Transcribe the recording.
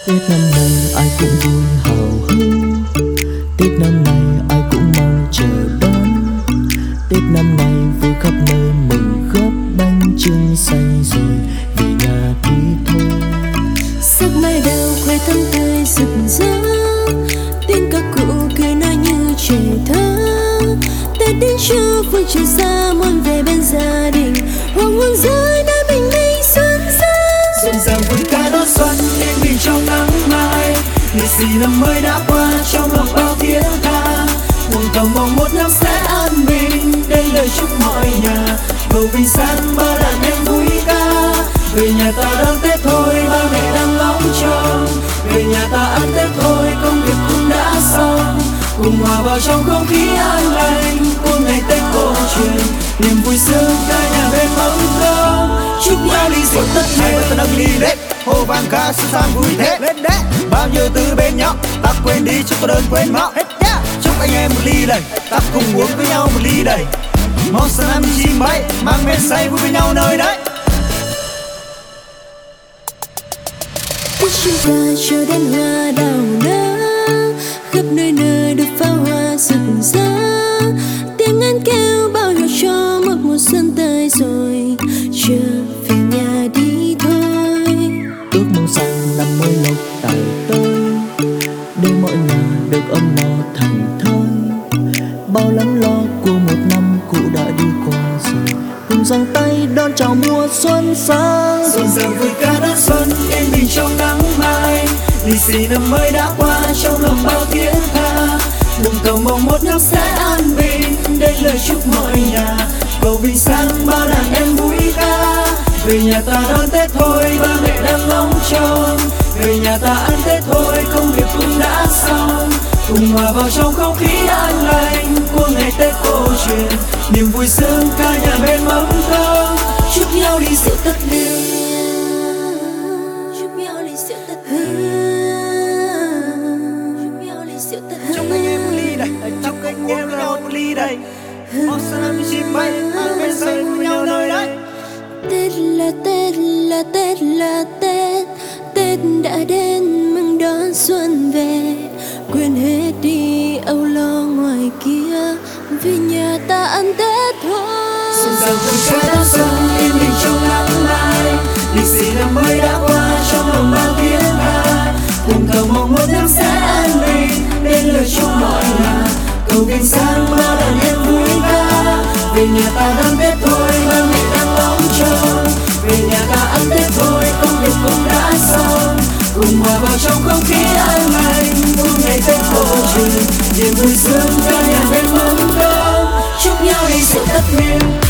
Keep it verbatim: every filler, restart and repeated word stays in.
Tết năm nay ai cũng vui hào hứng, Tết năm nay ai cũng mong chờ đón. Tết năm nay vui khắp nơi mừng góp bánh chưng xanh rồi về nhà đi thôi. Sắc mai đào khoe thắm tươi rực rỡ, tiếng ca cụ cười nói như trẻ thơ. Tết đến chưa phương trời xa muôn về bên gia đình, hoàng hôn rơi nơi bình minh xuân sang. Rộn ràng vui ca đón xuân yên bình trong nắng mai, lì xì năm mới đã qua trong lòng bao tiếng ca. Mong cầu mong một năm sẽ an bình, đến lời chúc mọi nhà cầu bình sáng ba đàn em vui ca. Về nhà ta đón Tết thôi, ba mẹ đang ngóng trông. Về nhà ta ăn Tết thôi, công việc cũng đã xong. Cùng hòa vào trong không khí an lành của ngày Tết cổ truyền, niềm vui sướng cả nhà bên mâm cơm. Chúc nhau ly rượu tất niên, hai ta nâng ly lên hô vang ca xuân sang vui Tết. Lên đấy, bao nhiêu thứ bên nhau ta quên đi cho có đơn quên máu. Chúc anh em một ly đầy, ta cùng uống với nhau một ly đầy. Mong sang năm chim bay mang men say vui với nhau nơi đấy. Tết chúng ta chờ đến hoa đào nở, khắp nơi nơi được pháo hoa rực rỡ. Tiếng ngân kêu bao hiệu cho một mùa xuân tới rồi, trở về nhà đi thôi. Ước mong sang năm mới lộc tài tới, để mọi nhà được ấm no thành thơi. Bao lắng lo của một năm cũ đã đi qua rồi, cùng giang tay đón chào mùa xuân sang. Rộn ràng vui ca đón xuân yên bình trong nắng mai, lì xì năm mới đã qua trong lòng bao tiếng ca. Đừng cầu mong một năm sẽ an bình, đến lời chúc mọi nhà cầu bình sáng ba đàn em vui ca. Về nhà ta đón Tết thôi, ba mẹ đang ngóng trông. Về nhà ta ăn Tết thôi, công việc cũng đã xong. Cùng hòa vào trong không khí an lành của ngày Tết cổ truyền, niềm vui sướng cả nhà bên mâm cơm. Chúc nhau đi rượu tất niên, Chúc nhau ly rượu tất niên, chúc nhau ly rượu tất niên. chúc anh em một ly đầy, chúc anh em với nhau một ly đầy. Mong sang năm chim bay mang bên say với nhau nơi đấy. Tết là Tết là Tết là Tết, Tết đã đến mừng đón xuân về. Quên hết đi âu lo ngoài kia, về nhà ta ăn Tết thôi. Rộn ràng vui ca đón xuân yên bình trong nắng mai, lì xì năm mới đã qua trong lòng bao tiếng ca. Cùng cầu mong một năm sẽ an bình, đến lời chúc mọi nhà cầu bình sáng ba đàn em vui ca. Về nhà ta đón Tết thôi, ba mẹ đang ngóng trông. Về nhà ta ăn Tết thôi, công việc cũng đã xong. Cùng hòa vào trong không khí an lành của ngày Tết cổ truyền, niềm vui sướng cả nhà bên mâm cơm. Chúc nhau đi rượu tất niên.